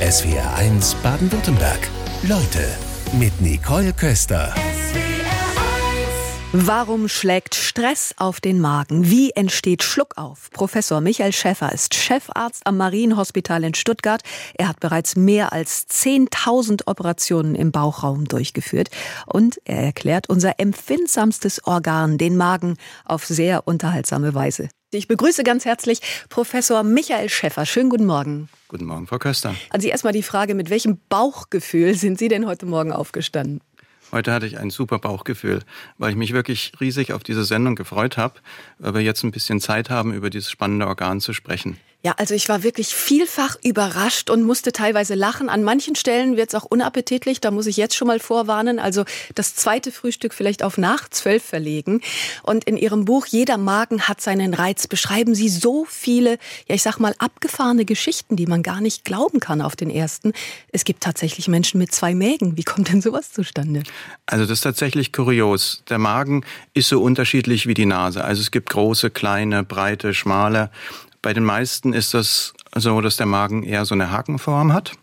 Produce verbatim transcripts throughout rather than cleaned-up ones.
S W R eins Baden-Württemberg. Leute mit Nicole Köster. Warum schlägt Stress auf den Magen? Wie entsteht Schluckauf? Professor Michael Schäffer ist Chefarzt am Marienhospital in Stuttgart. Er hat bereits mehr als zehntausend Operationen im Bauchraum durchgeführt. Und er erklärt unser empfindsamstes Organ, den Magen, auf sehr unterhaltsame Weise. Ich begrüße ganz herzlich Professor Michael Schäffer. Schönen guten Morgen. Guten Morgen, Frau Köster. An Sie erstmal die Frage, mit welchem Bauchgefühl sind Sie denn heute Morgen aufgestanden? Heute hatte ich ein super Bauchgefühl, weil ich mich wirklich riesig auf diese Sendung gefreut habe, weil wir jetzt ein bisschen Zeit haben, über dieses spannende Organ zu sprechen. Ja, also ich war wirklich vielfach überrascht und musste teilweise lachen. An manchen Stellen wird es auch unappetitlich, da muss ich jetzt schon mal vorwarnen. Also das zweite Frühstück vielleicht auf nach zwölf verlegen. Und in Ihrem Buch Jeder Magen hat seinen Reiz beschreiben Sie so viele, ja ich sag mal, abgefahrene Geschichten, die man gar nicht glauben kann auf den ersten. Es gibt tatsächlich Menschen mit zwei Mägen. Wie kommt denn sowas zustande? Also das ist tatsächlich kurios. Der Magen ist so unterschiedlich wie die Nase. Also es gibt große, kleine, breite, schmale. Bei den meisten ist das so, dass der Magen eher so eine Hakenform hat.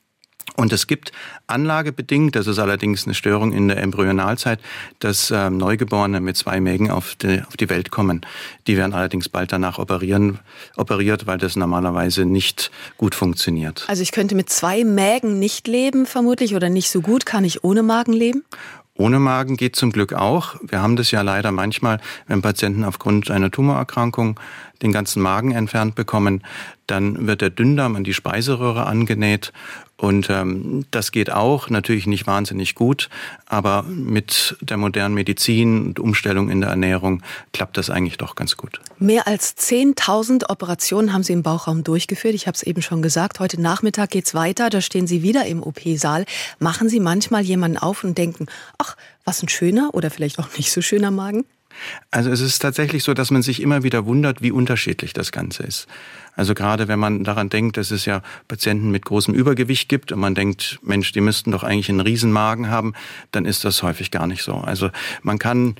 Und es gibt anlagebedingt, das ist allerdings eine Störung in der Embryonalzeit, dass äh, Neugeborene mit zwei Mägen auf die, auf die Welt kommen. Die werden allerdings bald danach operieren, operiert, weil das normalerweise nicht gut funktioniert. Also ich könnte mit zwei Mägen nicht leben vermutlich oder nicht so gut. Kann ich ohne Magen leben? Ohne Magen geht zum Glück auch. Wir haben das ja leider manchmal, wenn Patienten aufgrund einer Tumorerkrankung den ganzen Magen entfernt bekommen, dann wird der Dünndarm an die Speiseröhre angenäht und ähm, das geht auch, natürlich nicht wahnsinnig gut, aber mit der modernen Medizin und Umstellung in der Ernährung klappt das eigentlich doch ganz gut. Mehr als zehntausend Operationen haben Sie im Bauchraum durchgeführt. Ich habe es eben schon gesagt, heute Nachmittag geht's weiter, da stehen Sie wieder im O P-Saal. Machen Sie manchmal jemanden auf und denken, ach, was ein schöner oder vielleicht auch nicht so schöner Magen? Also es ist tatsächlich so, dass man sich immer wieder wundert, wie unterschiedlich das Ganze ist. Also gerade wenn man daran denkt, dass es ja Patienten mit großem Übergewicht gibt und man denkt, Mensch, die müssten doch eigentlich einen Riesenmagen haben, dann ist das häufig gar nicht so. Also man kann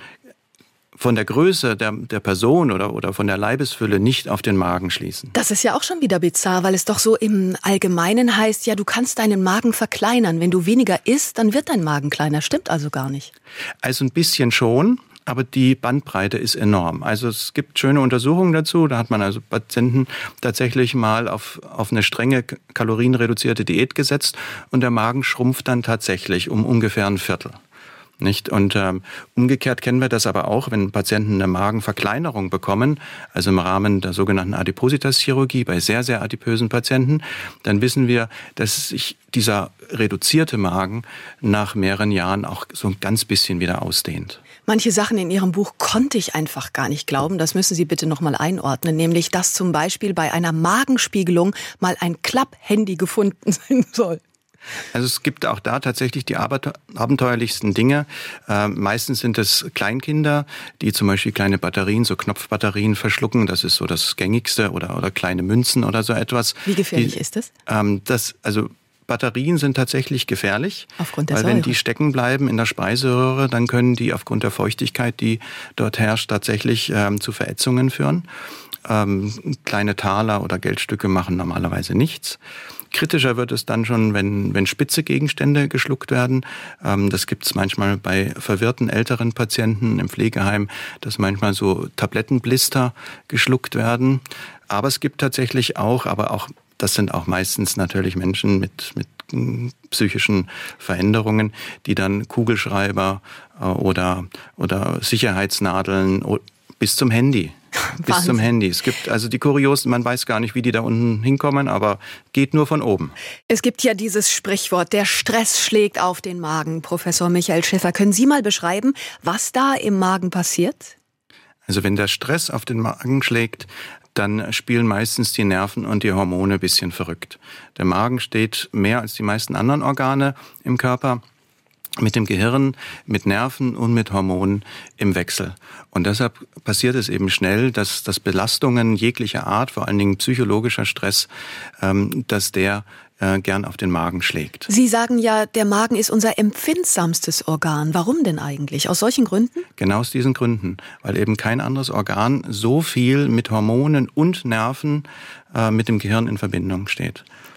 von der Größe der, der Person oder, oder von der Leibesfülle nicht auf den Magen schließen. Das ist ja auch schon wieder bizarr, weil es doch so im Allgemeinen heißt, ja, du kannst deinen Magen verkleinern. Wenn du weniger isst, dann wird dein Magen kleiner. Stimmt also gar nicht. Also ein bisschen schon. Aber die Bandbreite ist enorm. Also es gibt schöne Untersuchungen dazu. Da hat man also Patienten tatsächlich mal auf, auf eine strenge kalorienreduzierte Diät gesetzt und der Magen schrumpft dann tatsächlich um ungefähr ein Viertel. Nicht? Und ähm, umgekehrt kennen wir das aber auch, wenn Patienten eine Magenverkleinerung bekommen, also im Rahmen der sogenannten Adipositas-Chirurgie bei sehr, sehr adipösen Patienten, dann wissen wir, dass sich dieser reduzierte Magen nach mehreren Jahren auch so ein ganz bisschen wieder ausdehnt. Manche Sachen in Ihrem Buch konnte ich einfach gar nicht glauben. Das müssen Sie bitte noch mal einordnen. Nämlich, dass zum Beispiel bei einer Magenspiegelung mal ein Klapphandy gefunden sein soll. Also es gibt auch da tatsächlich die abenteuerlichsten Dinge. Äh, meistens sind es Kleinkinder, die zum Beispiel kleine Batterien, so Knopfbatterien verschlucken. Das ist so das Gängigste oder, oder kleine Münzen oder so etwas. Wie gefährlich die, ist das? Ähm, das? Also Batterien sind tatsächlich gefährlich, aufgrund der weil Säure. Wenn die stecken bleiben in der Speiseröhre, dann können die aufgrund der Feuchtigkeit, die dort herrscht, tatsächlich ähm, zu Verätzungen führen. Ähm, kleine Taler oder Geldstücke machen normalerweise nichts. Kritischer wird es dann schon, wenn, wenn spitze Gegenstände geschluckt werden. Ähm, das gibt es manchmal bei verwirrten älteren Patienten im Pflegeheim, dass manchmal so Tablettenblister geschluckt werden. Aber es gibt tatsächlich auch, aber auch das sind auch meistens natürlich Menschen mit, mit psychischen Veränderungen, die dann Kugelschreiber äh, oder, oder Sicherheitsnadeln bis zum Handy. Bis Wahnsinn. zum Handy. Es gibt also die Kuriosen, man weiß gar nicht, wie die da unten hinkommen, aber geht nur von oben. Es gibt ja dieses Sprichwort, der Stress schlägt auf den Magen. Professor Michael Schäffer, können Sie mal beschreiben, was da im Magen passiert? Also wenn der Stress auf den Magen schlägt, dann spielen meistens die Nerven und die Hormone ein bisschen verrückt. Der Magen steht mehr als die meisten anderen Organe im Körper mit dem Gehirn, mit Nerven und mit Hormonen im Wechsel. Und deshalb passiert es eben schnell, dass, dass Belastungen jeglicher Art, vor allen Dingen psychologischer Stress, ähm, dass der äh, gern auf den Magen schlägt. Sie sagen ja, der Magen ist unser empfindsamstes Organ. Warum denn eigentlich? Aus solchen Gründen? Genau aus diesen Gründen, weil eben kein anderes Organ so viel mit Hormonen und Nerven äh, mit dem Gehirn in Verbindung steht.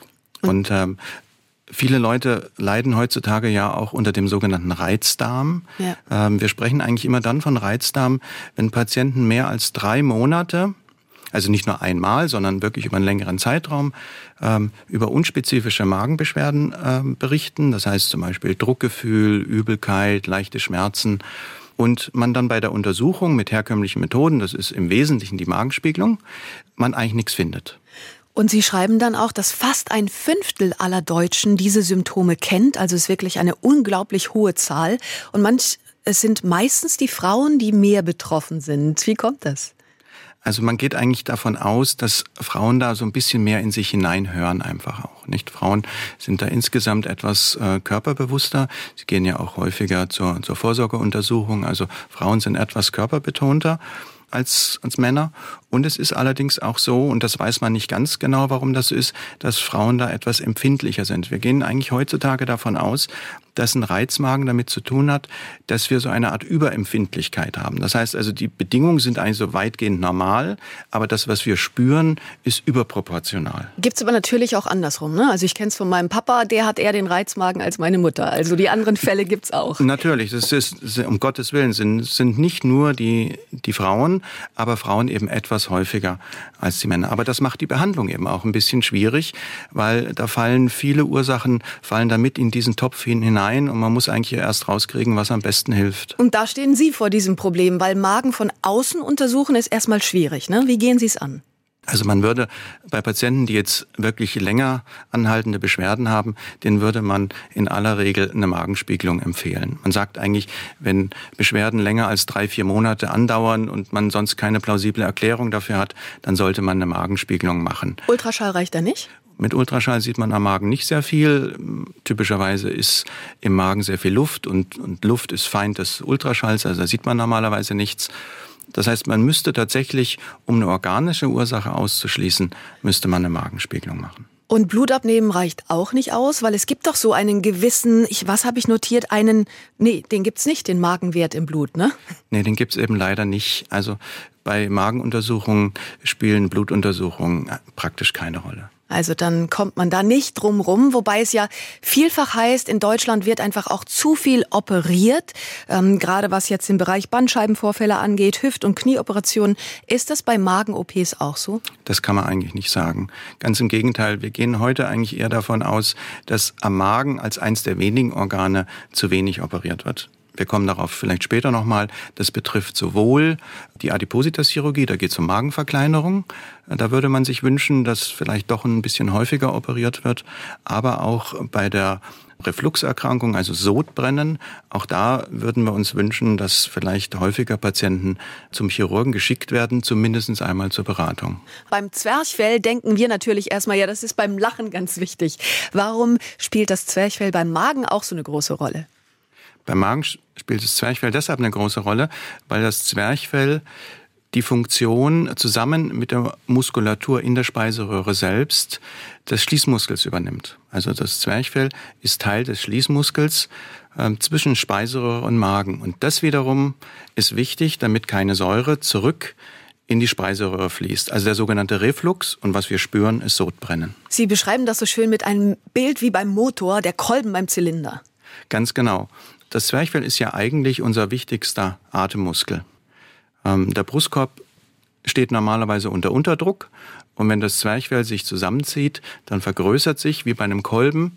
Und ähm, viele Leute leiden heutzutage ja auch unter dem sogenannten Reizdarm. Ja. Ähm, wir sprechen eigentlich immer dann von Reizdarm, wenn Patienten mehr als drei Monate, also nicht nur einmal, sondern wirklich über einen längeren Zeitraum, ähm, über unspezifische Magenbeschwerden ähm, berichten. Das heißt zum Beispiel Druckgefühl, Übelkeit, leichte Schmerzen. Und man dann bei der Untersuchung mit herkömmlichen Methoden, das ist im Wesentlichen die Magenspiegelung, man eigentlich nichts findet. Und Sie schreiben dann auch, dass fast ein Fünftel aller Deutschen diese Symptome kennt. Also es ist wirklich eine unglaublich hohe Zahl. Und manch, es sind meistens die Frauen, die mehr betroffen sind. Wie kommt das? Also man geht eigentlich davon aus, dass Frauen da so ein bisschen mehr in sich hineinhören einfach auch, nicht? Frauen sind da insgesamt etwas äh, körperbewusster. Sie gehen ja auch häufiger zur, zur Vorsorgeuntersuchung. Also Frauen sind etwas körperbetonter als, als Männer. Und es ist allerdings auch so, und das weiß man nicht ganz genau, warum das so ist, dass Frauen da etwas empfindlicher sind. Wir gehen eigentlich heutzutage davon aus, dass ein Reizmagen damit zu tun hat, dass wir so eine Art Überempfindlichkeit haben. Das heißt also, die Bedingungen sind eigentlich so weitgehend normal, aber das, was wir spüren, ist überproportional. Gibt's aber natürlich auch andersrum, ne? Also ich kenne es von meinem Papa, der hat eher den Reizmagen als meine Mutter. Also die anderen Fälle gibt's auch. Natürlich, das ist, um Gottes Willen, sind, sind nicht nur die, die Frauen, aber Frauen eben etwas häufiger als die Männer. Aber das macht die Behandlung eben auch ein bisschen schwierig, weil da fallen viele Ursachen, fallen da mit in diesen Topf hinein. Und man muss eigentlich erst rauskriegen, was am besten hilft. Und da stehen Sie vor diesem Problem, weil Magen von außen untersuchen ist erstmal schwierig, ne? Wie gehen Sie es an? Also man würde bei Patienten, die jetzt wirklich länger anhaltende Beschwerden haben, denen würde man in aller Regel eine Magenspiegelung empfehlen. Man sagt eigentlich, wenn Beschwerden länger als drei, vier Monate andauern und man sonst keine plausible Erklärung dafür hat, dann sollte man eine Magenspiegelung machen. Ultraschall reicht da nicht? Mit Ultraschall sieht man am Magen nicht sehr viel. Typischerweise ist im Magen sehr viel Luft und, und Luft ist Feind des Ultraschalls, also da sieht man normalerweise nichts. Das heißt, man müsste tatsächlich, um eine organische Ursache auszuschließen, müsste man eine Magenspiegelung machen. Und Blut abnehmen reicht auch nicht aus, weil es gibt doch so einen gewissen, ich, was habe ich notiert, einen, nee, den gibt's nicht, den Magenwert im Blut, ne? Nee, den gibt's eben leider nicht. Also bei Magenuntersuchungen spielen Blutuntersuchungen praktisch keine Rolle. Also dann kommt man da nicht drum rum, wobei es ja vielfach heißt, in Deutschland wird einfach auch zu viel operiert, ähm, gerade was jetzt den Bereich Bandscheibenvorfälle angeht, Hüft- und Knieoperationen. Ist das bei Magen-O Ps auch so? Das kann man eigentlich nicht sagen. Ganz im Gegenteil, wir gehen heute eigentlich eher davon aus, dass am Magen als eins der wenigen Organe zu wenig operiert wird. Wir kommen darauf vielleicht später nochmal. Das betrifft sowohl die Adipositas-Chirurgie, da geht es um Magenverkleinerung. Da würde man sich wünschen, dass vielleicht doch ein bisschen häufiger operiert wird. Aber auch bei der Refluxerkrankung, also Sodbrennen, auch da würden wir uns wünschen, dass vielleicht häufiger Patienten zum Chirurgen geschickt werden, zumindest einmal zur Beratung. Beim Zwerchfell denken wir natürlich erstmal, ja, das ist beim Lachen ganz wichtig. Warum spielt das Zwerchfell beim Magen auch so eine große Rolle? Beim Magen spielt das Zwerchfell deshalb eine große Rolle, weil das Zwerchfell die Funktion zusammen mit der Muskulatur in der Speiseröhre selbst des Schließmuskels übernimmt. Also das Zwerchfell ist Teil des Schließmuskels äh, zwischen Speiseröhre und Magen. Und das wiederum ist wichtig, damit keine Säure zurück in die Speiseröhre fließt. Also der sogenannte Reflux, und was wir spüren, ist Sodbrennen. Sie beschreiben das so schön mit einem Bild wie beim Motor, der Kolben beim Zylinder. Ganz genau. Das Zwerchfell ist ja eigentlich unser wichtigster Atemmuskel. Ähm, der Brustkorb steht normalerweise unter Unterdruck und wenn das Zwerchfell sich zusammenzieht, dann vergrößert sich wie bei einem Kolben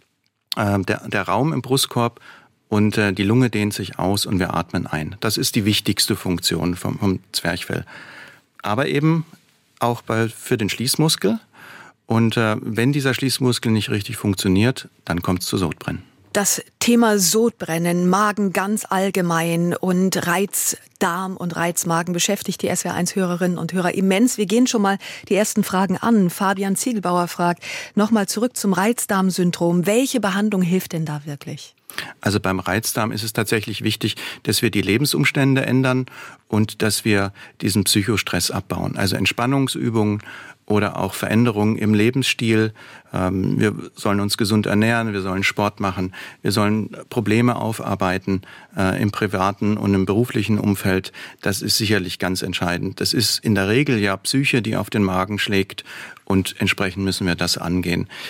äh, der, der Raum im Brustkorb und äh, die Lunge dehnt sich aus und wir atmen ein. Das ist die wichtigste Funktion vom, vom Zwerchfell. Aber eben auch bei, für den Schließmuskel. Und äh, wenn dieser Schließmuskel nicht richtig funktioniert, dann kommt es zu Sodbrennen. Das Thema Sodbrennen, Magen ganz allgemein und Reizdarm und Reizmagen beschäftigt die S W R eins Hörerinnen und Hörer immens. Wir gehen schon mal die ersten Fragen an. Fabian Ziegelbauer fragt, nochmal zurück zum Reizdarmsyndrom. Welche Behandlung hilft denn da wirklich? Also beim Reizdarm ist es tatsächlich wichtig, dass wir die Lebensumstände ändern und dass wir diesen Psychostress abbauen. Also Entspannungsübungen oder auch Veränderungen im Lebensstil. Wir sollen uns gesund ernähren, wir sollen Sport machen, wir sollen Probleme aufarbeiten äh, im privaten und im beruflichen Umfeld. Das ist sicherlich ganz entscheidend. Das ist in der Regel ja Psyche, die auf den Magen schlägt und entsprechend müssen wir das angehen.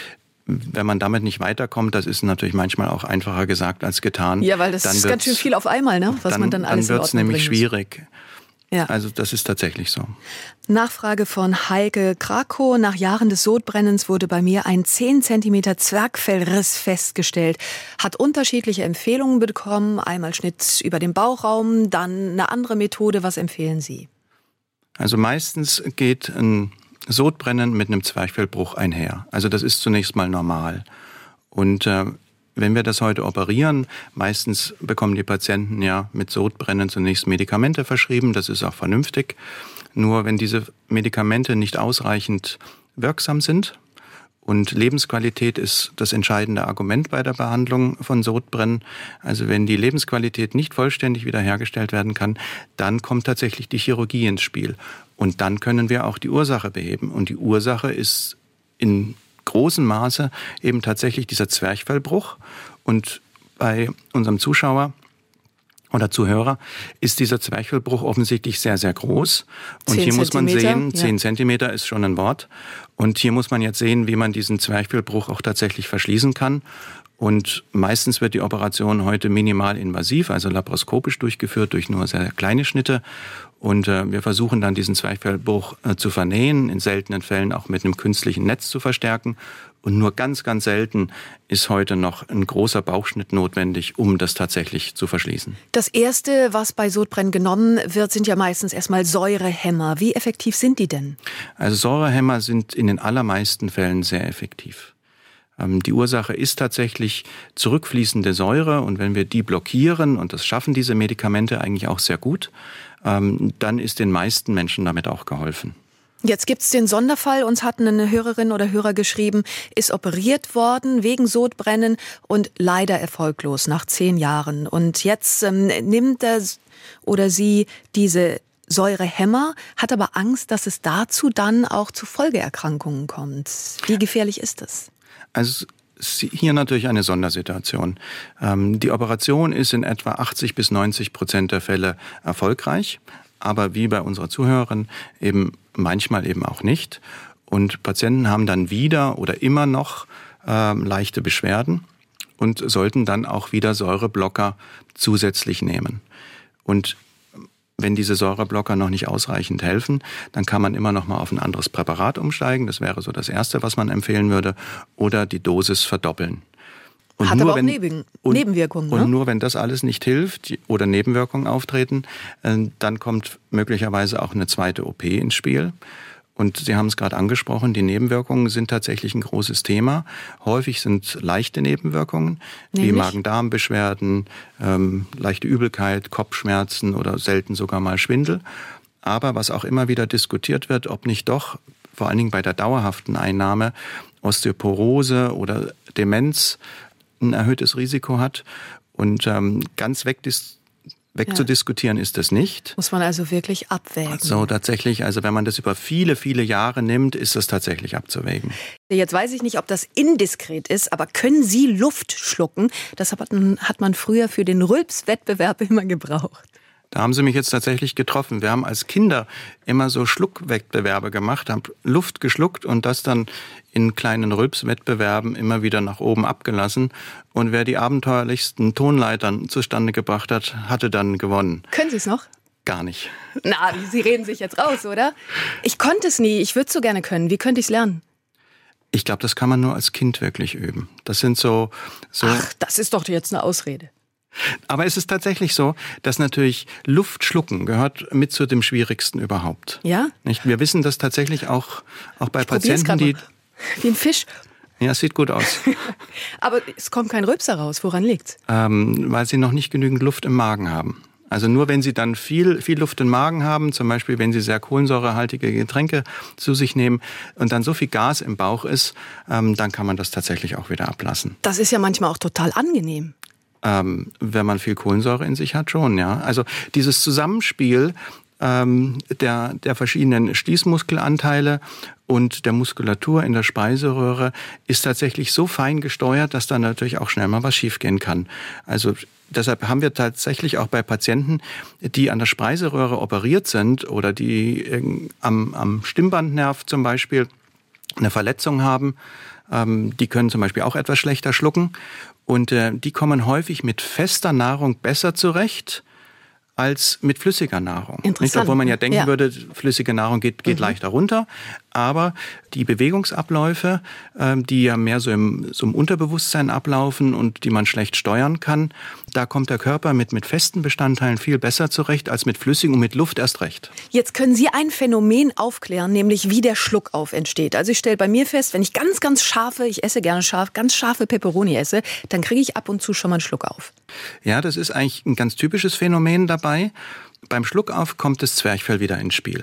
wenn man damit nicht weiterkommt, das ist natürlich manchmal auch einfacher gesagt als getan. Ja, weil das ist ganz schön viel auf einmal, ne? was dann, man dann alles Dann wird es nämlich schwierig. Ja. Also das ist tatsächlich so. Nachfrage von Heike Krakow. Nach Jahren des Sodbrennens wurde bei mir ein zehn Zentimeter Zwergfellriss festgestellt. Hat unterschiedliche Empfehlungen bekommen. Einmal Schnitt über den Bauchraum, dann eine andere Methode. Was empfehlen Sie? Also meistens geht ein Sodbrennen mit einem Zwerchfellbruch einher. Also das ist zunächst mal normal. Und äh, wenn wir das heute operieren, meistens bekommen die Patienten ja mit Sodbrennen zunächst Medikamente verschrieben. Das ist auch vernünftig. Nur wenn diese Medikamente nicht ausreichend wirksam sind, und Lebensqualität ist das entscheidende Argument bei der Behandlung von Sodbrennen. Also wenn die Lebensqualität nicht vollständig wiederhergestellt werden kann, dann kommt tatsächlich die Chirurgie ins Spiel. Und dann können wir auch die Ursache beheben. Und die Ursache ist in großem Maße eben tatsächlich dieser Zwerchfellbruch. Und bei unserem Zuschauer oder Zuhörer ist dieser Zwerchfellbruch offensichtlich sehr, sehr groß. Und hier muss man sehen, zehn Zentimeter ist schon ein Wort. Und hier muss man jetzt sehen, wie man diesen Zwerchfellbruch auch tatsächlich verschließen kann. Und meistens wird die Operation heute minimal invasiv, also laparoskopisch durchgeführt durch nur sehr kleine Schnitte. Und äh, wir versuchen dann diesen Zwerchfellbruch äh, zu vernähen, in seltenen Fällen auch mit einem künstlichen Netz zu verstärken. Und nur ganz, ganz selten ist heute noch ein großer Bauchschnitt notwendig, um das tatsächlich zu verschließen. Das Erste, was bei Sodbrennen genommen wird, sind ja meistens erstmal Säurehämmer. Wie effektiv sind die denn? Also Säurehämmer sind in den allermeisten Fällen sehr effektiv. Ähm, die Ursache ist tatsächlich zurückfließende Säure. Und wenn wir die blockieren, und das schaffen diese Medikamente eigentlich auch sehr gut, ähm, dann ist den meisten Menschen damit auch geholfen. Jetzt gibt's den Sonderfall. Uns hat eine Hörerin oder Hörer geschrieben, ist operiert worden wegen Sodbrennen und leider erfolglos nach zehn Jahren. Und jetzt ähm, nimmt er oder sie diese Säurehämmer, hat aber Angst, dass es dazu dann auch zu Folgeerkrankungen kommt. Wie gefährlich ist das? Also hier natürlich eine Sondersituation. Ähm, die Operation ist in etwa achtzig bis neunzig Prozent der Fälle erfolgreich. Aber wie bei unserer Zuhörerin eben manchmal eben auch nicht. Und Patienten haben dann wieder oder immer noch äh, leichte Beschwerden und sollten dann auch wieder Säureblocker zusätzlich nehmen. Und wenn diese Säureblocker noch nicht ausreichend helfen, dann kann man immer noch mal auf ein anderes Präparat umsteigen. Das wäre so das Erste, was man empfehlen würde. Oder die Dosis verdoppeln. Und Hat nur aber auch wenn, Neben- und, Nebenwirkungen. Und ne? nur wenn das alles nicht hilft oder Nebenwirkungen auftreten, äh, dann kommt möglicherweise auch eine zweite O P ins Spiel. Und Sie haben es gerade angesprochen, die Nebenwirkungen sind tatsächlich ein großes Thema. Häufig sind leichte Nebenwirkungen, Nämlich? wie Magen-Darm-Beschwerden, ähm, leichte Übelkeit, Kopfschmerzen oder selten sogar mal Schwindel. Aber was auch immer wieder diskutiert wird, ob nicht doch, vor allen Dingen bei der dauerhaften Einnahme, Osteoporose oder Demenz ein erhöhtes Risiko hat. Und ähm, ganz wegdis- wegzudiskutieren ja. ist das nicht. Muss man also wirklich abwägen. So tatsächlich, also wenn man das über viele, viele Jahre nimmt, ist das tatsächlich abzuwägen. Jetzt weiß ich nicht, ob das indiskret ist, aber können Sie Luft schlucken? Das hat man, hat man früher für den Rülpswettbewerb immer gebraucht. Da haben Sie mich jetzt tatsächlich getroffen. Wir haben als Kinder immer so Schluckwettbewerbe gemacht, haben Luft geschluckt und das dann in kleinen Rülpswettbewerben immer wieder nach oben abgelassen. Und wer die abenteuerlichsten Tonleitern zustande gebracht hat, hatte dann gewonnen. Können Sie es noch? Gar nicht. Na, Sie reden sich jetzt raus, oder? Ich konnte es nie, ich würde es so gerne können. Wie könnte ich es lernen? Ich glaube, das kann man nur als Kind wirklich üben. Das sind so, so... Ach, das ist doch jetzt eine Ausrede. Aber es ist tatsächlich so, dass natürlich Luft schlucken gehört mit zu dem Schwierigsten überhaupt. Ja? Nicht? Wir wissen das tatsächlich auch, auch bei Ich probier's Patienten, die... grad mal. Wie ein Fisch. Ja, es sieht gut aus. Aber es kommt kein Rülpser raus. Woran liegt's? Ähm, weil sie noch nicht genügend Luft im Magen haben. Also nur wenn sie dann viel, viel Luft im Magen haben, zum Beispiel wenn sie sehr kohlensäurehaltige Getränke zu sich nehmen und dann so viel Gas im Bauch ist, ähm, dann kann man das tatsächlich auch wieder ablassen. Das ist ja manchmal auch total angenehm. Ähm, wenn man viel Kohlensäure in sich hat, schon, ja. Also dieses Zusammenspiel ähm, der, der verschiedenen Stießmuskelanteile und der Muskulatur in der Speiseröhre ist tatsächlich so fein gesteuert, dass da natürlich auch schnell mal was schiefgehen kann. Also deshalb haben wir tatsächlich auch bei Patienten, die an der Speiseröhre operiert sind oder die am, am Stimmbandnerv zum Beispiel eine Verletzung haben, Ähm, die können zum Beispiel auch etwas schlechter schlucken. Und äh, die kommen häufig mit fester Nahrung besser zurecht als mit flüssiger Nahrung. Nicht, obwohl man ja denken ja. würde, flüssige Nahrung geht, geht mhm. leichter runter. Aber die Bewegungsabläufe, ähm, die ja mehr so im, so im Unterbewusstsein ablaufen und die man schlecht steuern kann, da kommt der Körper mit, mit festen Bestandteilen viel besser zurecht als mit flüssigen und mit Luft erst recht. Jetzt können Sie ein Phänomen aufklären, nämlich wie der Schluckauf entsteht. Also ich stelle bei mir fest, wenn ich ganz, ganz scharfe, ich esse gerne scharf, ganz scharfe Peperoni esse, dann kriege ich ab und zu schon mal einen Schluckauf. Ja, das ist eigentlich ein ganz typisches Phänomen dabei. Beim Schluckauf kommt das Zwerchfell wieder ins Spiel.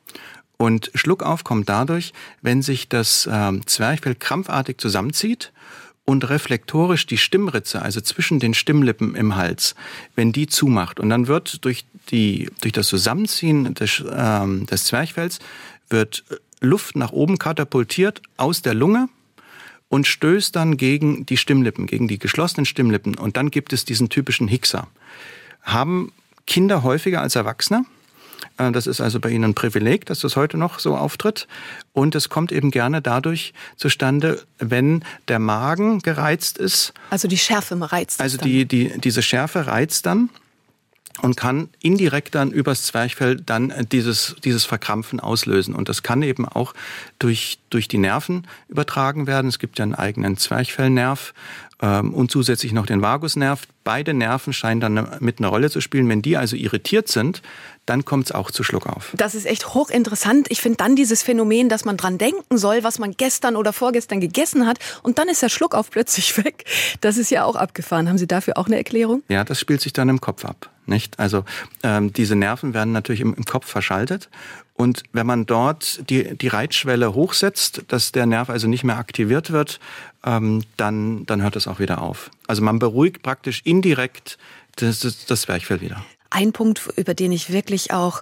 Und Schluckauf kommt dadurch, wenn sich das äh, Zwerchfell krampfartig zusammenzieht und reflektorisch die Stimmritze, also zwischen den Stimmlippen im Hals, wenn die zumacht. Und dann wird durch, die, durch das Zusammenziehen des, äh, des Zwerchfells wird Luft nach oben katapultiert aus der Lunge und stößt dann gegen die Stimmlippen, gegen die geschlossenen Stimmlippen. Und dann gibt es diesen typischen Hickser. Haben Kinder häufiger als Erwachsene. Das ist also bei ihnen ein Privileg, dass das heute noch so auftritt. Und es kommt eben gerne dadurch zustande, wenn der Magen gereizt ist. Also die Schärfe reizt. Also die, die, diese Schärfe reizt dann und kann indirekt dann übers Zwerchfell dann dieses, dieses Verkrampfen auslösen. Und das kann eben auch durch, durch die Nerven übertragen werden. Es gibt ja einen eigenen Zwerchfellnerv ähm, und zusätzlich noch den Vagusnerv. Beide Nerven scheinen dann mit eine Rolle zu spielen. Wenn die also irritiert sind, dann kommt es auch zu Schluckauf. Das ist echt hochinteressant. Ich finde dann dieses Phänomen, dass man dran denken soll, was man gestern oder vorgestern gegessen hat und dann ist der Schluckauf plötzlich weg. Das ist ja auch abgefahren. Haben Sie dafür auch eine Erklärung? Ja, das spielt sich dann im Kopf ab. Nicht? Also ähm, diese Nerven werden natürlich im, im Kopf verschaltet. Und wenn man dort die, die Reizschwelle hochsetzt, dass der Nerv also nicht mehr aktiviert wird, ähm, dann, dann hört es auch wieder auf. Also man beruhigt praktisch indirekt das, das, das Zwerchfell wieder. Ein Punkt, über den ich wirklich auch,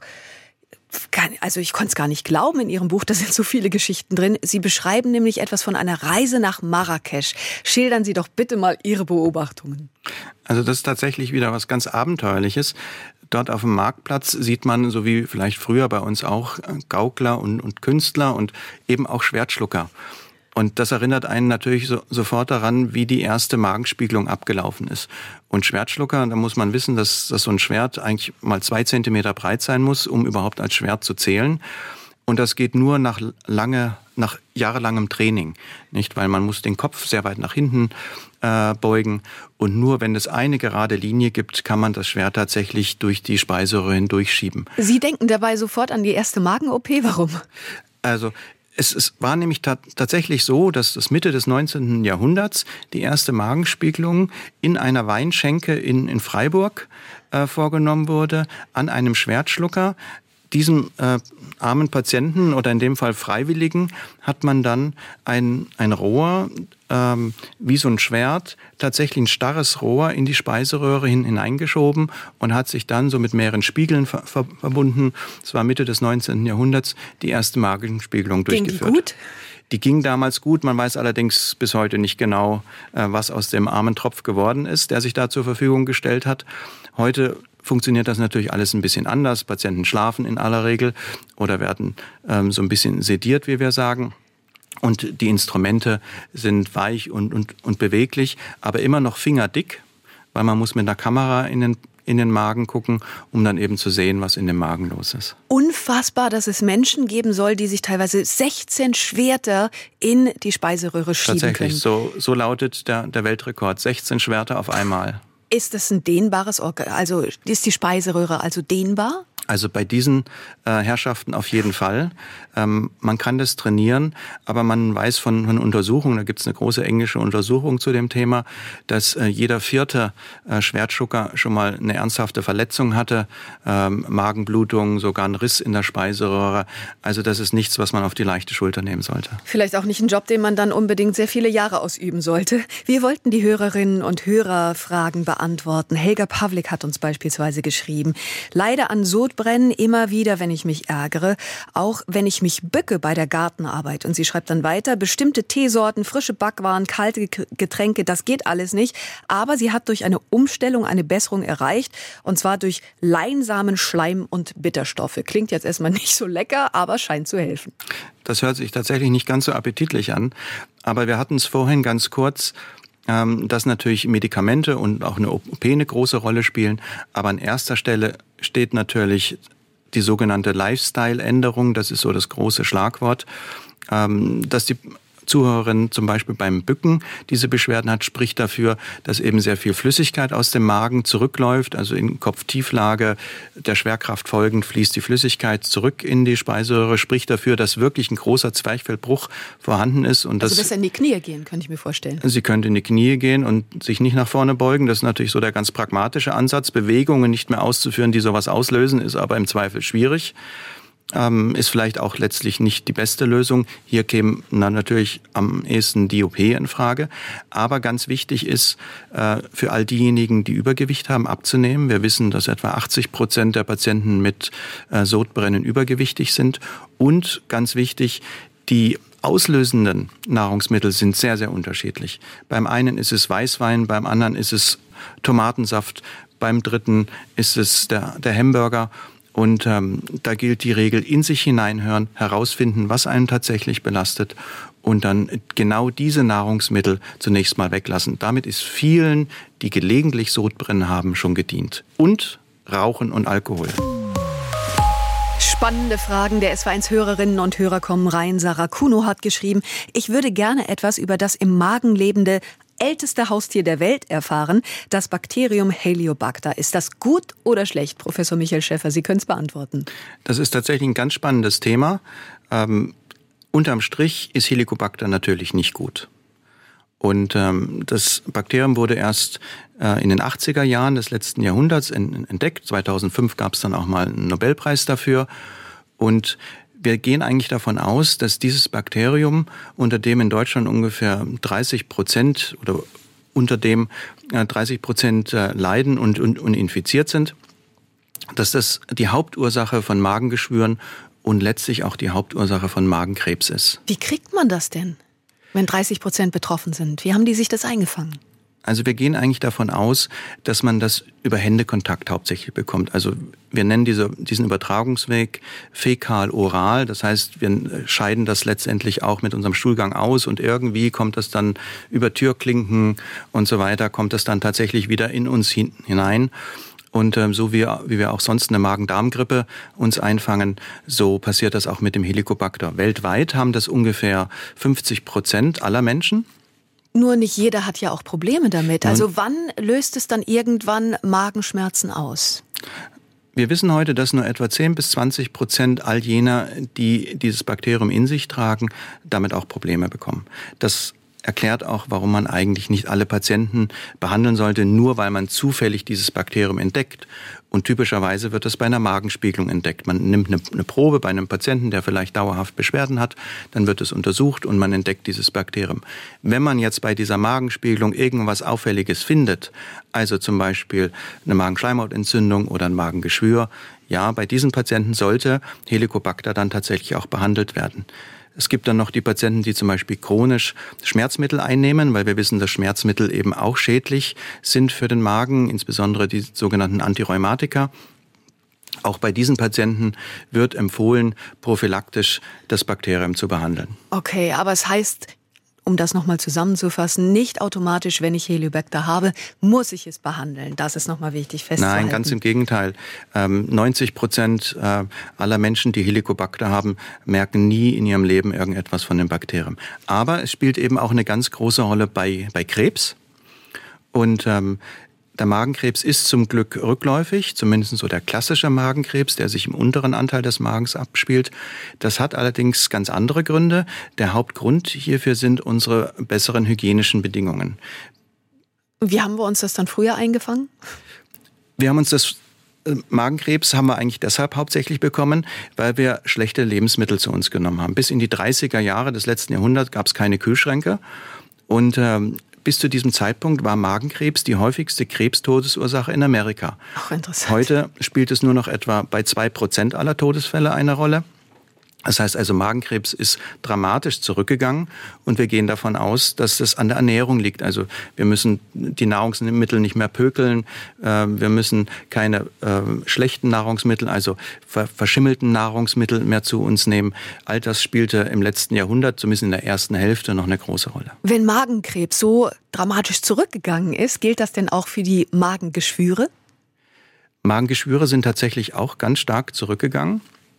also ich konnte es gar nicht glauben in Ihrem Buch, da sind so viele Geschichten drin. Sie beschreiben nämlich etwas von einer Reise nach Marrakesch. Schildern Sie doch bitte mal Ihre Beobachtungen. Also das ist tatsächlich wieder was ganz Abenteuerliches. Dort auf dem Marktplatz sieht man, so wie vielleicht früher bei uns auch, Gaukler und, und Künstler und eben auch Schwertschlucker. Und das erinnert einen natürlich so, sofort daran, wie die erste Magenspiegelung abgelaufen ist. Und Schwertschlucker, da muss man wissen, dass, dass so ein Schwert eigentlich mal zwei Zentimeter breit sein muss, um überhaupt als Schwert zu zählen. Und das geht nur nach lange, nach jahrelangem Training, nicht? Weil man muss den Kopf sehr weit nach hinten äh, beugen. Und nur wenn es eine gerade Linie gibt, kann man das Schwert tatsächlich durch die Speiseröhre hindurchschieben. Sie denken dabei sofort an die erste Magen-O P. Warum? Also Es, es war nämlich ta- tatsächlich so, dass das Mitte des neunzehnten Jahrhunderts die erste Magenspiegelung in einer Weinschenke in, in Freiburg äh, vorgenommen wurde, an einem Schwertschlucker. Diesem äh, armen Patienten oder in dem Fall Freiwilligen hat man dann ein, ein Rohr, ähm, wie so ein Schwert, tatsächlich ein starres Rohr in die Speiseröhre hin, hineingeschoben und hat sich dann so mit mehreren Spiegeln ver- ver- verbunden. Das war Mitte des neunzehnten Jahrhunderts die erste Magenspiegelung durchgeführt. Ging die gut? Die ging damals gut. Man weiß allerdings bis heute nicht genau, äh, was aus dem armen Tropf geworden ist, der sich da zur Verfügung gestellt hat. Heute funktioniert das natürlich alles ein bisschen anders. Patienten schlafen in aller Regel oder werden ähm, so ein bisschen sediert, wie wir sagen. Und die Instrumente sind weich und, und, und beweglich, aber immer noch fingerdick, weil man muss mit einer Kamera in den, in den Magen gucken, um dann eben zu sehen, was in dem Magen los ist. Unfassbar, dass es Menschen geben soll, die sich teilweise sechzehn Schwerter in die Speiseröhre schieben können. Tatsächlich, so, so lautet der, der Weltrekord. sechzehn Schwerter auf einmal. Ist das ein dehnbares Organ? Also ist die Speiseröhre also dehnbar? Also bei diesen äh, Herrschaften auf jeden Fall. Ähm, man kann das trainieren, aber man weiß von, von Untersuchungen, da gibt es eine große englische Untersuchung zu dem Thema, dass äh, jeder vierte äh, Schwertschlucker schon mal eine ernsthafte Verletzung hatte, ähm, Magenblutung, sogar ein Riss in der Speiseröhre. Also das ist nichts, was man auf die leichte Schulter nehmen sollte. Vielleicht auch nicht ein Job, den man dann unbedingt sehr viele Jahre ausüben sollte. Wir wollten die Hörerinnen und Hörer Fragen beantworten. Helga Pawlik hat uns beispielsweise geschrieben: Leide an Sod Sodbrennen immer wieder, wenn ich mich ärgere, auch wenn ich mich bücke bei der Gartenarbeit. Und sie schreibt dann weiter, bestimmte Teesorten, frische Backwaren, kalte Getränke, das geht alles nicht. Aber sie hat durch eine Umstellung eine Besserung erreicht, und zwar durch Leinsamen, Schleim und Bitterstoffe. Klingt jetzt erstmal nicht so lecker, aber scheint zu helfen. Das hört sich tatsächlich nicht ganz so appetitlich an. Aber wir hatten es vorhin ganz kurz, dass natürlich Medikamente und auch eine O P eine große Rolle spielen. Aber an erster Stelle steht natürlich die sogenannte Lifestyle-Änderung. Das ist so das große Schlagwort, dass die Zuhörerin zum Beispiel beim Bücken diese Beschwerden hat, spricht dafür, dass eben sehr viel Flüssigkeit aus dem Magen zurückläuft, also in Kopftieflage, der Schwerkraft folgend fließt die Flüssigkeit zurück in die Speiseröhre, spricht dafür, dass wirklich ein großer Zwerchfellbruch vorhanden ist. Und also das, besser in die Knie gehen, könnte ich mir vorstellen. Sie könnte in die Knie gehen und sich nicht nach vorne beugen. Das ist natürlich so der ganz pragmatische Ansatz. Bewegungen nicht mehr auszuführen, die sowas auslösen, ist aber im Zweifel schwierig. Ähm, ist vielleicht auch letztlich nicht die beste Lösung. Hier käme dann natürlich am ehesten die O P in Frage. Aber ganz wichtig ist, äh, für all diejenigen, die Übergewicht haben, abzunehmen. Wir wissen, dass etwa achtzig Prozent der Patienten mit äh, Sodbrennen übergewichtig sind. Und ganz wichtig, die auslösenden Nahrungsmittel sind sehr, sehr unterschiedlich. Beim einen ist es Weißwein, beim anderen ist es Tomatensaft, beim dritten ist es der, der Hamburger. Und ähm, da gilt die Regel, in sich hineinhören, herausfinden, was einen tatsächlich belastet und dann genau diese Nahrungsmittel zunächst mal weglassen. Damit ist vielen, die gelegentlich Sodbrennen haben, schon gedient. Und Rauchen und Alkohol. Spannende Fragen der S W eins Hörerinnen und Hörer kommen rein. Sarah Kuno hat geschrieben, ich würde gerne etwas über das im Magen lebende älteste Haustier der Welt erfahren, das Bakterium Heliobacter. Ist das gut oder schlecht, Professor Michael Schäffer? Sie können es beantworten. Das ist tatsächlich ein ganz spannendes Thema. Ähm, unterm Strich ist Helicobacter natürlich nicht gut. Und ähm, das Bakterium wurde erst äh, in den achtziger Jahren des letzten Jahrhunderts en- entdeckt. zweitausendfünf gab es dann auch mal einen Nobelpreis dafür. Und wir gehen eigentlich davon aus, dass dieses Bakterium, unter dem in Deutschland ungefähr dreißig Prozent oder unter dem dreißig Prozent leiden und, und, und infiziert sind, dass das die Hauptursache von Magengeschwüren und letztlich auch die Hauptursache von Magenkrebs ist. Wie kriegt man das denn, wenn dreißig Prozent betroffen sind? Wie haben die sich das eingefangen? Also wir gehen eigentlich davon aus, dass man das über Händekontakt hauptsächlich bekommt. Also wir nennen diese, diesen Übertragungsweg fäkal-oral. Das heißt, wir scheiden das letztendlich auch mit unserem Stuhlgang aus und irgendwie kommt das dann über Türklinken und so weiter, kommt das dann tatsächlich wieder in uns hin, hinein. Und ähm, so wie, wie wir auch sonst eine Magen-Darm-Grippe uns einfangen, so passiert das auch mit dem Helicobacter. Weltweit haben das ungefähr fünfzig Prozent aller Menschen. Nur nicht jeder hat ja auch Probleme damit. Also wann löst es dann irgendwann Magenschmerzen aus? Wir wissen heute, dass nur etwa zehn bis zwanzig Prozent all jener, die dieses Bakterium in sich tragen, damit auch Probleme bekommen. Das erklärt auch, warum man eigentlich nicht alle Patienten behandeln sollte, nur weil man zufällig dieses Bakterium entdeckt. Und typischerweise wird das bei einer Magenspiegelung entdeckt. Man nimmt eine, eine Probe bei einem Patienten, der vielleicht dauerhaft Beschwerden hat, dann wird es untersucht und man entdeckt dieses Bakterium. Wenn man jetzt bei dieser Magenspiegelung irgendwas Auffälliges findet, also zum Beispiel eine Magenschleimhautentzündung oder ein Magengeschwür, ja, bei diesen Patienten sollte Helicobacter dann tatsächlich auch behandelt werden. Es gibt dann noch die Patienten, die zum Beispiel chronisch Schmerzmittel einnehmen, weil wir wissen, dass Schmerzmittel eben auch schädlich sind für den Magen, insbesondere die sogenannten Antirheumatika. Auch bei diesen Patienten wird empfohlen, prophylaktisch das Bakterium zu behandeln. Okay, aber es heißt, um das nochmal zusammenzufassen, nicht automatisch, wenn ich Helicobacter habe, muss ich es behandeln. Das ist nochmal wichtig festzuhalten. Nein, ganz im Gegenteil. Ähm, neunzig Prozent äh, aller Menschen, die Helicobacter haben, merken nie in ihrem Leben irgendetwas von dem Bakterium. Aber es spielt eben auch eine ganz große Rolle bei, bei Krebs. Und ähm, der Magenkrebs ist zum Glück rückläufig, zumindest so der klassische Magenkrebs, der sich im unteren Anteil des Magens abspielt. Das hat allerdings ganz andere Gründe. Der Hauptgrund hierfür sind unsere besseren hygienischen Bedingungen. Wie haben wir uns das dann früher eingefangen? Wir haben uns das Magenkrebs haben wir eigentlich deshalb hauptsächlich bekommen, weil wir schlechte Lebensmittel zu uns genommen haben. Bis in die dreißiger Jahre des letzten Jahrhunderts gab es keine Kühlschränke und ähm, bis zu diesem Zeitpunkt war Magenkrebs die häufigste Krebstodesursache in Amerika. Auch interessant. Heute spielt es nur noch etwa bei zwei Prozent aller Todesfälle eine Rolle. Das heißt also, Magenkrebs ist dramatisch zurückgegangen und wir gehen davon aus, dass das an der Ernährung liegt. Also wir müssen die Nahrungsmittel nicht mehr pökeln, wir müssen keine schlechten Nahrungsmittel, also verschimmelten Nahrungsmittel mehr zu uns nehmen. All das spielte im letzten Jahrhundert, zumindest in der ersten Hälfte, noch eine große Rolle. Wenn Magenkrebs so dramatisch zurückgegangen ist, gilt das denn auch für die Magengeschwüre? Magengeschwüre sind tatsächlich auch ganz stark zurückgegangen.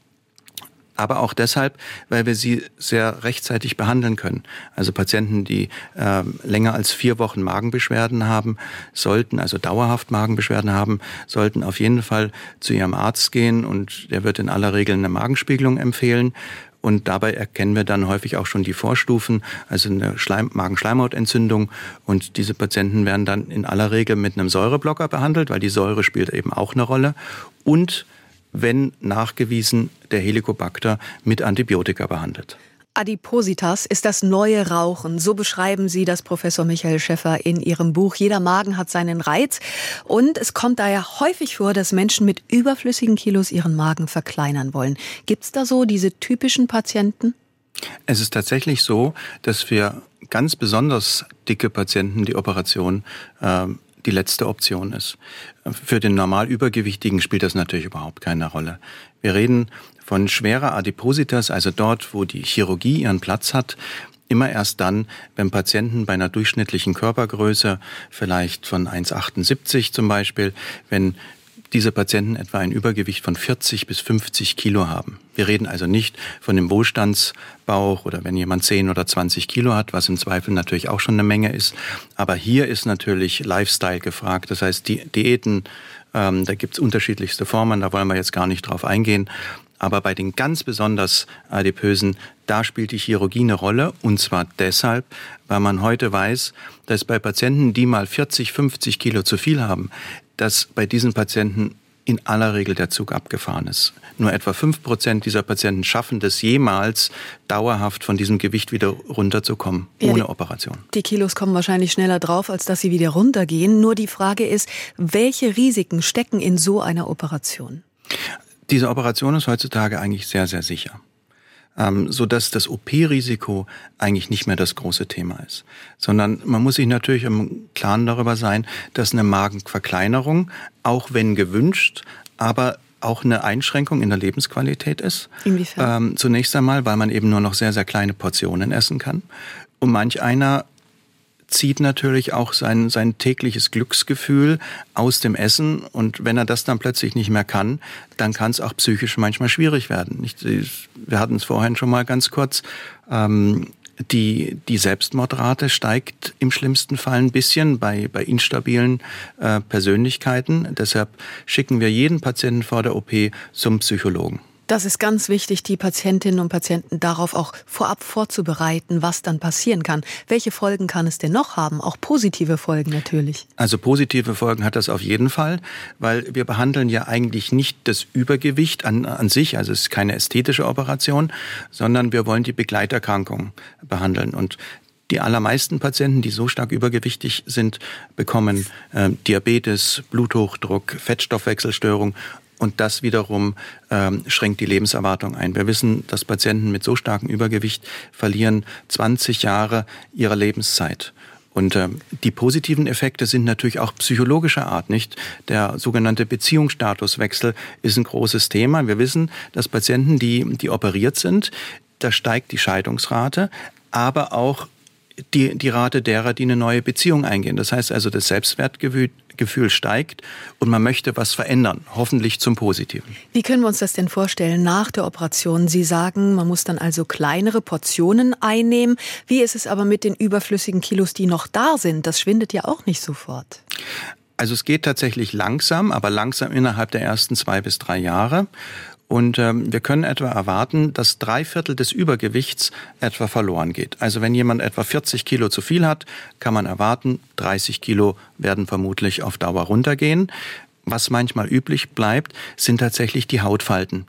Aber auch deshalb, weil wir sie sehr rechtzeitig behandeln können. Also Patienten, die äh, länger als vier Wochen Magenbeschwerden haben, sollten, also dauerhaft Magenbeschwerden haben, sollten auf jeden Fall zu ihrem Arzt gehen und der wird in aller Regel eine Magenspiegelung empfehlen. Und dabei erkennen wir dann häufig auch schon die Vorstufen, also eine Schleim- Magenschleimhautentzündung. Und diese Patienten werden dann in aller Regel mit einem Säureblocker behandelt, weil die Säure spielt eben auch eine Rolle. Und wenn nachgewiesen, der Helicobacter mit Antibiotika behandelt. Adipositas ist das neue Rauchen. So beschreiben Sie das, Professor Michael Schäffer, in Ihrem Buch. Jeder Magen hat seinen Reiz. Und es kommt daher häufig vor, dass Menschen mit überflüssigen Kilos ihren Magen verkleinern wollen. Gibt es da so diese typischen Patienten? Es ist tatsächlich so, dass für ganz besonders dicke Patienten die Operation äh, die letzte Option ist. Für den normal Übergewichtigen spielt das natürlich überhaupt keine Rolle. Wir reden von schwerer Adipositas, also dort, wo die Chirurgie ihren Platz hat, immer erst dann, wenn Patienten bei einer durchschnittlichen Körpergröße, vielleicht von eins Komma achtundsiebzig zum Beispiel, wenn diese Patienten etwa ein Übergewicht von vierzig bis fünfzig Kilo haben. Wir reden also nicht von dem Wohlstandsbauch oder wenn jemand zehn oder zwanzig Kilo hat, was im Zweifel natürlich auch schon eine Menge ist. Aber hier ist natürlich Lifestyle gefragt. Das heißt, die Diäten, ähm, da gibt's unterschiedlichste Formen, da wollen wir jetzt gar nicht drauf eingehen. Aber bei den ganz besonders Adipösen, da spielt die Chirurgie eine Rolle. Und zwar deshalb, weil man heute weiß, dass bei Patienten, die mal vierzig, fünfzig Kilo zu viel haben, dass bei diesen Patienten in aller Regel der Zug abgefahren ist. Nur etwa fünf Prozent dieser Patienten schaffen das jemals, dauerhaft von diesem Gewicht wieder runterzukommen, ja, ohne die, Operation. Die Kilos kommen wahrscheinlich schneller drauf, als dass sie wieder runtergehen. Nur die Frage ist, welche Risiken stecken in so einer Operation? Diese Operation ist heutzutage eigentlich sehr, sehr sicher. Ähm, so dass das O P-Risiko eigentlich nicht mehr das große Thema ist. Sondern man muss sich natürlich im Klaren darüber sein, dass eine Magenverkleinerung, auch wenn gewünscht, aber auch eine Einschränkung in der Lebensqualität ist. Inwiefern? Ähm, zunächst einmal, weil man eben nur noch sehr, sehr kleine Portionen essen kann. Und manch einer zieht natürlich auch sein, sein tägliches Glücksgefühl aus dem Essen. Und wenn er das dann plötzlich nicht mehr kann, dann kann es auch psychisch manchmal schwierig werden. Nicht? Wir hatten es vorhin schon mal ganz kurz. Ähm, die, die Selbstmordrate steigt im schlimmsten Fall ein bisschen bei, bei instabilen äh, Persönlichkeiten. Deshalb schicken wir jeden Patienten vor der O P zum Psychologen. Das ist ganz wichtig, die Patientinnen und Patienten darauf auch vorab vorzubereiten, was dann passieren kann. Welche Folgen kann es denn noch haben? Auch positive Folgen natürlich. Also positive Folgen hat das auf jeden Fall, weil wir behandeln ja eigentlich nicht das Übergewicht an, an sich, also es ist keine ästhetische Operation, sondern wir wollen die Begleiterkrankungen behandeln. Und die allermeisten Patienten, die so stark übergewichtig sind, bekommen äh, Diabetes, Bluthochdruck, Fettstoffwechselstörung. Und das wiederum ähm, schränkt die Lebenserwartung ein. Wir wissen, dass Patienten mit so starkem Übergewicht verlieren zwanzig Jahre ihrer Lebenszeit. Und äh, die positiven Effekte sind natürlich auch psychologischer Art, nicht? Der sogenannte Beziehungsstatuswechsel ist ein großes Thema. Wir wissen, dass Patienten, die, die operiert sind, da steigt die Scheidungsrate, aber auch die, die Rate derer, die eine neue Beziehung eingehen. Das heißt also, das Selbstwertgefühl Gefühl steigt und man möchte was verändern, hoffentlich zum Positiven. Wie können wir uns das denn vorstellen nach der Operation? Sie sagen, man muss dann also kleinere Portionen einnehmen. Wie ist es aber mit den überflüssigen Kilos, die noch da sind? Das schwindet ja auch nicht sofort. Also es geht tatsächlich langsam, aber langsam innerhalb der ersten zwei bis drei Jahre. Und ähm, wir können etwa erwarten, dass drei Viertel des Übergewichts etwa verloren geht. Also wenn jemand etwa vierzig Kilo zu viel hat, kann man erwarten, dreißig Kilo werden vermutlich auf Dauer runtergehen. Was manchmal üblich bleibt, sind tatsächlich die Hautfalten.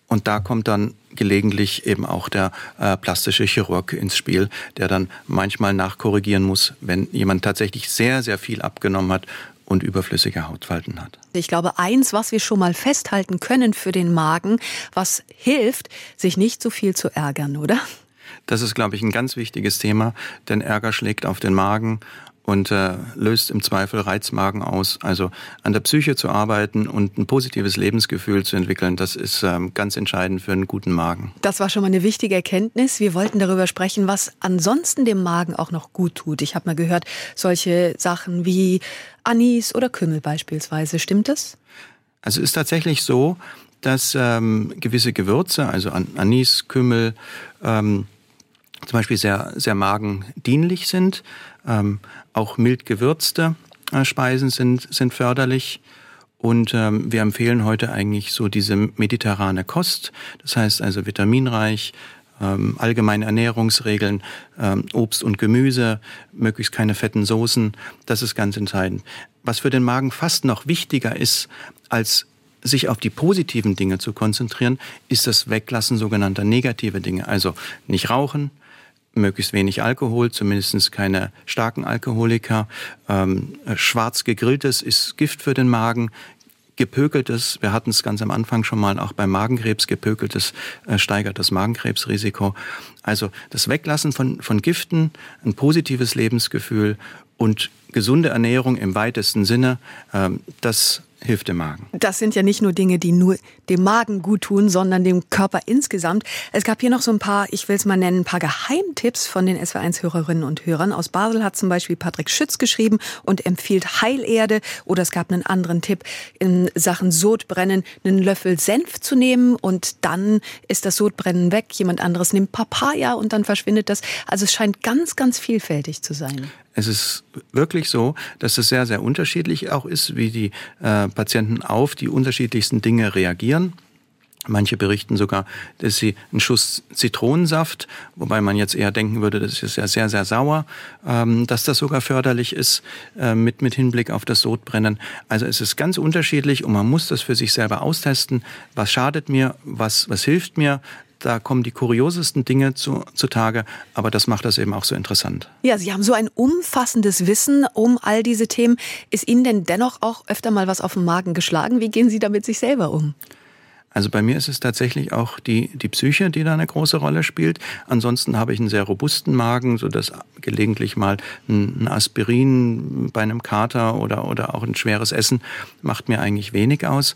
Und da kommt dann gelegentlich eben auch der äh, plastische Chirurg ins Spiel, der dann manchmal nachkorrigieren muss, wenn jemand tatsächlich sehr, sehr viel abgenommen hat und überflüssige Hautfalten hat. Ich glaube, eins, was wir schon mal festhalten können für den Magen, was hilft, sich nicht so viel zu ärgern, oder? Das ist, glaube ich, ein ganz wichtiges Thema, denn Ärger schlägt auf den Magen und äh, löst im Zweifel Reizmagen aus. Also an der Psyche zu arbeiten und ein positives Lebensgefühl zu entwickeln, das ist ähm, ganz entscheidend für einen guten Magen. Das war schon mal eine wichtige Erkenntnis. Wir wollten darüber sprechen, was ansonsten dem Magen auch noch gut tut. Ich habe mal gehört, solche Sachen wie Anis oder Kümmel beispielsweise. Stimmt das? Also es ist tatsächlich so, dass ähm, gewisse Gewürze, also Anis, Kümmel, ähm, zum Beispiel sehr, sehr magendienlich sind. Ähm, auch mild gewürzte äh, Speisen sind, sind förderlich. Und ähm, wir empfehlen heute eigentlich so diese mediterrane Kost. Das heißt also vitaminreich, ähm, allgemeine Ernährungsregeln, ähm, Obst und Gemüse, möglichst keine fetten Soßen. Das ist ganz entscheidend. Was für den Magen fast noch wichtiger ist, als sich auf die positiven Dinge zu konzentrieren, ist das Weglassen sogenannter negative Dinge. Also nicht rauchen, möglichst wenig Alkohol, zumindest keine starken Alkoholiker. Ähm, schwarz gegrilltes ist Gift für den Magen. Gepökeltes, wir hatten es ganz am Anfang schon mal, auch beim Magenkrebs, gepökeltes äh, steigert das Magenkrebsrisiko. Also das Weglassen von, von Giften, ein positives Lebensgefühl und gesunde Ernährung im weitesten Sinne, ähm, das hilft dem Magen. Das sind ja nicht nur Dinge, die nur dem Magen gut tun, sondern dem Körper insgesamt. Es gab hier noch so ein paar, ich will es mal nennen, ein paar Geheimtipps von den S W eins Hörerinnen und Hörern. Aus Basel hat zum Beispiel Patrick Schütz geschrieben und empfiehlt Heilerde. Oder es gab einen anderen Tipp in Sachen Sodbrennen, einen Löffel Senf zu nehmen und dann ist das Sodbrennen weg. Jemand anderes nimmt Papaya und dann verschwindet das. Also es scheint ganz, ganz vielfältig zu sein. Es ist wirklich so, dass es sehr, sehr unterschiedlich auch ist, wie die äh, Patienten auf die unterschiedlichsten Dinge reagieren. Manche berichten sogar, dass sie einen Schuss Zitronensaft, wobei man jetzt eher denken würde, das ist ja sehr, sehr sauer, ähm, dass das sogar förderlich ist äh, mit, mit Hinblick auf das Sodbrennen. Also es ist ganz unterschiedlich und man muss das für sich selber austesten. Was schadet mir, was, was hilft mir? Da kommen die kuriosesten Dinge zu, zutage, aber das macht das eben auch so interessant. Ja, Sie haben so ein umfassendes Wissen um all diese Themen. Ist Ihnen denn dennoch auch öfter mal was auf den Magen geschlagen? Wie gehen Sie da mit sich selber um? Also bei mir ist es tatsächlich auch die, die Psyche, die da eine große Rolle spielt. Ansonsten habe ich einen sehr robusten Magen, sodass gelegentlich mal ein Aspirin bei einem Kater oder, oder auch ein schweres Essen macht mir eigentlich wenig aus.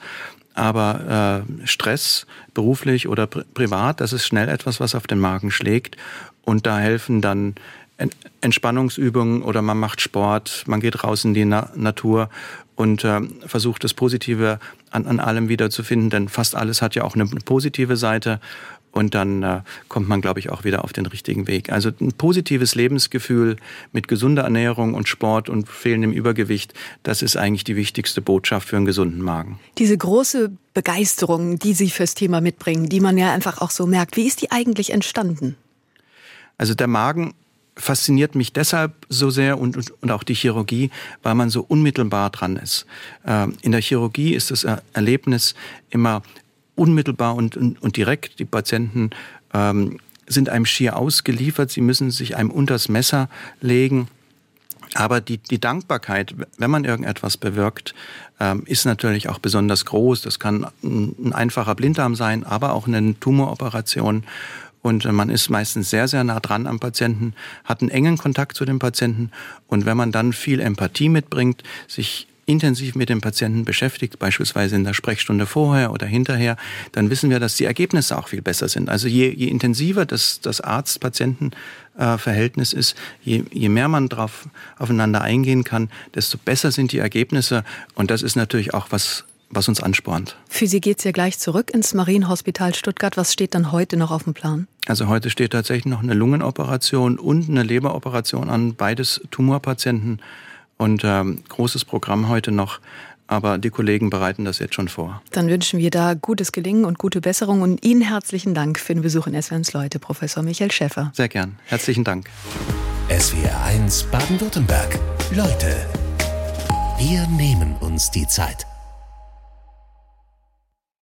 Aber äh, Stress, beruflich oder pri- privat, das ist schnell etwas, was auf den Magen schlägt. Und da helfen dann en- Entspannungsübungen oder man macht Sport, man geht raus in die Na- Natur und äh, versucht das Positive an, an allem wiederzufinden. Denn fast alles hat ja auch eine positive Seite. Und dann äh, kommt man, glaube ich, auch wieder auf den richtigen Weg. Also ein positives Lebensgefühl mit gesunder Ernährung und Sport und fehlendem Übergewicht, das ist eigentlich die wichtigste Botschaft für einen gesunden Magen. Diese große Begeisterung, die Sie fürs Thema mitbringen, die man ja einfach auch so merkt, wie ist die eigentlich entstanden? Also der Magen fasziniert mich deshalb so sehr und, und, und auch die Chirurgie, weil man so unmittelbar dran ist. Äh, in der Chirurgie ist das Erlebnis immer unmittelbar und, und, und direkt. Die Patienten ähm, sind einem schier ausgeliefert. Sie müssen sich einem unters Messer legen. Aber die, die Dankbarkeit, wenn man irgendetwas bewirkt, ähm, ist natürlich auch besonders groß. Das kann ein, ein einfacher Blinddarm sein, aber auch eine Tumoroperation. Und man ist meistens sehr, sehr nah dran am Patienten, hat einen engen Kontakt zu dem Patienten. Und wenn man dann viel Empathie mitbringt, sich intensiv mit dem Patienten beschäftigt, beispielsweise in der Sprechstunde vorher oder hinterher, dann wissen wir, dass die Ergebnisse auch viel besser sind. Also je, je intensiver das, das Arzt-Patienten-Verhältnis ist, je, je mehr man drauf aufeinander eingehen kann, desto besser sind die Ergebnisse. Und das ist natürlich auch was, was uns anspornt. Für Sie geht es ja gleich zurück ins Marienhospital Stuttgart. Was steht dann heute noch auf dem Plan? Also heute steht tatsächlich noch eine Lungenoperation und eine Leberoperation an, beides Tumorpatienten. Und ähm, großes Programm heute noch, aber die Kollegen bereiten das jetzt schon vor. Dann wünschen wir da gutes Gelingen und gute Besserung und Ihnen herzlichen Dank für den Besuch in S W R eins Leute, Professor Michael Schäffer. Sehr gern. Herzlichen Dank. S W R eins Baden-Württemberg. Leute, wir nehmen uns die Zeit.